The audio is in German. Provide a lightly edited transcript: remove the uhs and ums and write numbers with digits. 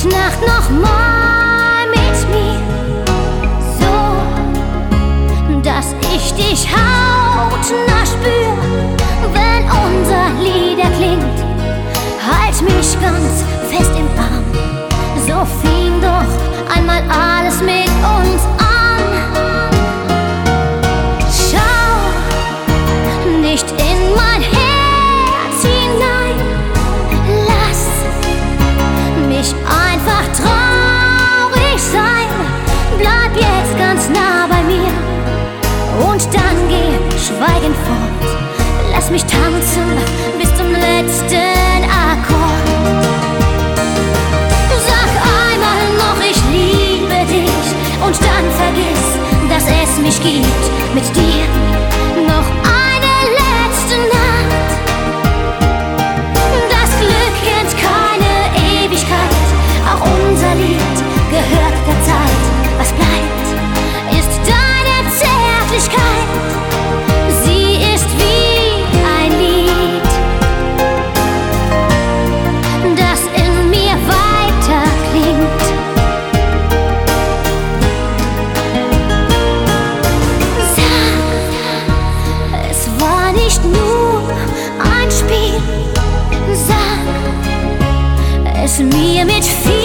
heute Nacht noch mal mit mir, so dass ich dich hautnah spür, wenn unser Lied erklingt. Halt mich ganz fest im Arm, so fing doch einmal alles mit uns an. Schau nicht in mein Herz hinein, lass mich einfach traurig sein. Bleib jetzt ganz nah bei mir und dann geh schweigend fort. Lass mich tanzen bis zum letzten Akkord. Sag einmal noch, ich liebe dich, und dann vergiss, dass es mich gibt. Mit dir noch eine letzte Nacht. Das Glück kennt keine Ewigkeit, auch unser Lied gehört der Zeit. Was bleibt, ist deine Zärtlichkeit. Sie ist wie ein Lied, das in mir weiter klingt. Sag, es war nicht nur ein Spiel. Sag es mir mit viel